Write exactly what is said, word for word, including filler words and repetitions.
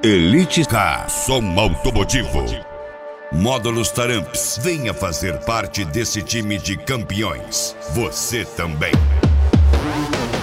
Elite K, som automotivo. Módulos Taramps, venha fazer parte desse time de campeões. Você também.